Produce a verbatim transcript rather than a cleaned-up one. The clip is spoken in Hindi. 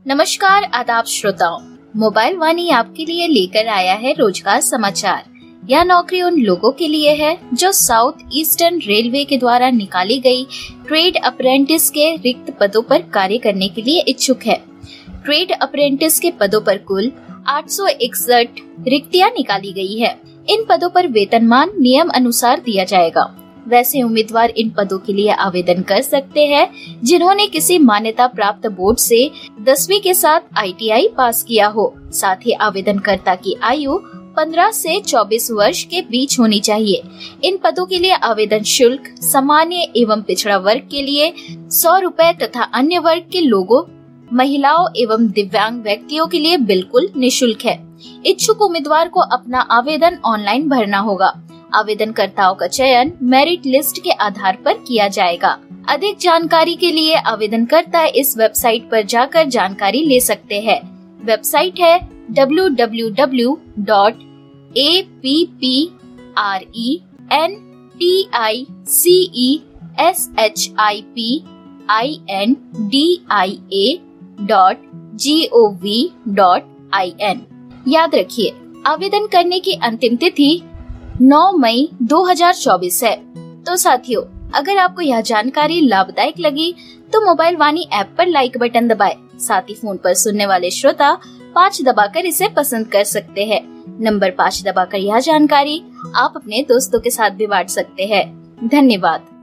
नमस्कार आदाब श्रोताओं, मोबाइल वाणी आपके लिए लेकर आया है रोजगार समाचार। यह नौकरी उन लोगों के लिए है जो साउथ ईस्टर्न रेलवे के द्वारा निकाली गई ट्रेड अप्रेंटिस के रिक्त पदों पर कार्य करने के लिए इच्छुक है। ट्रेड अप्रेंटिस के पदों पर कुल आठ सौ इकसठ रिक्तियां निकाली गई है। इन पदों पर वेतनमान नियम अनुसार दिया जाएगा। वैसे उम्मीदवार इन पदों के लिए आवेदन कर सकते हैं जिन्होंने किसी मान्यता प्राप्त बोर्ड से दसवीं के साथ आई टी आई पास किया हो। साथ ही आवेदनकर्ता की आयु पंद्रह से चौबीस वर्ष के बीच होनी चाहिए। इन पदों के लिए आवेदन शुल्क सामान्य एवं पिछड़ा वर्ग के लिए सौ रुपए तथा अन्य वर्ग के लोगों, महिलाओं एवं दिव्यांग व्यक्तियों के लिए बिल्कुल निःशुल्क है। इच्छुक उम्मीदवार को अपना आवेदन ऑनलाइन भरना होगा। आवेदनकर्ताओं का चयन मेरिट लिस्ट के आधार पर किया जाएगा। अधिक जानकारी के लिए आवेदनकर्ता इस वेबसाइट पर जाकर जानकारी ले सकते हैं। वेबसाइट है W W W dot A P P R E N T I C E S H I P I N D I A dot G O V dot I N. याद रखिए, आवेदन करने की अंतिम तिथि नौ मई दो हज़ार चौबीस है। तो साथियों, अगर आपको यह जानकारी लाभदायक लगी तो मोबाइल वाणी ऐप पर लाइक बटन दबाएं। साथ ही फोन पर सुनने वाले श्रोता पाँच दबाकर इसे पसंद कर सकते हैं। नंबर पाँच दबाकर यह जानकारी आप अपने दोस्तों के साथ भी बांट सकते हैं। धन्यवाद।